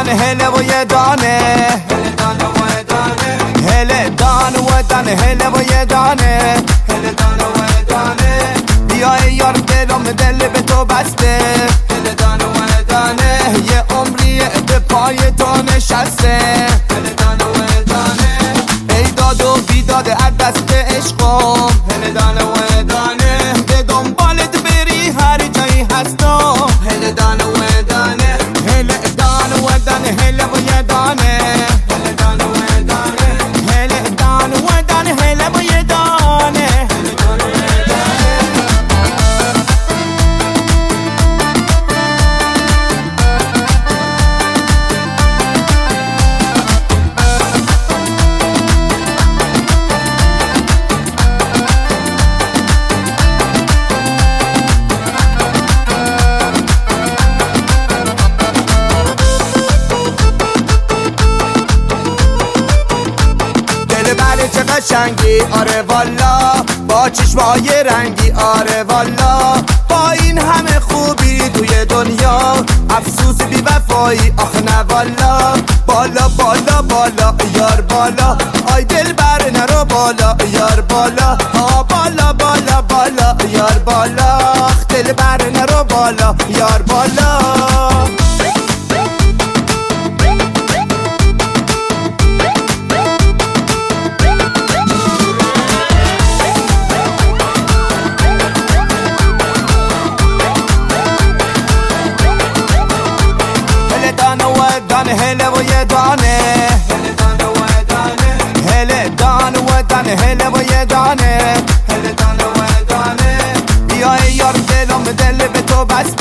دانه هله و یه دانه، هله دانه و دانه، هله دانه و دانه، هله و یه دانه، هله دانه و دانه. بیای یار دلم دل به تو بسته، هله دانه و دانه. یه عمریه به پای تو نشسته، هله دانه و دانه. ای داد و بیداد از دست عشقم، هله دانه و دانه. به دنبالت بری هر جایی هستم، هله دانه و دانه، هله دانه و دانه، هله و یه دانه، هله دانه و دانه، هله دانه و دانه، هله و یه دانه، هله دانه و چه قشنگی، آره والا، با چشمای رنگی، آره والا. با این همه خوبی توی دنیا، افسوس بی وفایی، آخ نه والا. بالا بالا بالا یار بالا، آی دل بر نرو بالا یار بالا. ها بالا بالا بالا یار بالا، آخ دل بر نرو بالا یار بالا. هله و یه دانه، هله دانه و دانه، هله دانه و دانه، هله و یه دانه، هله دانه و دانه. بیای یار دلم دل به تو بسته.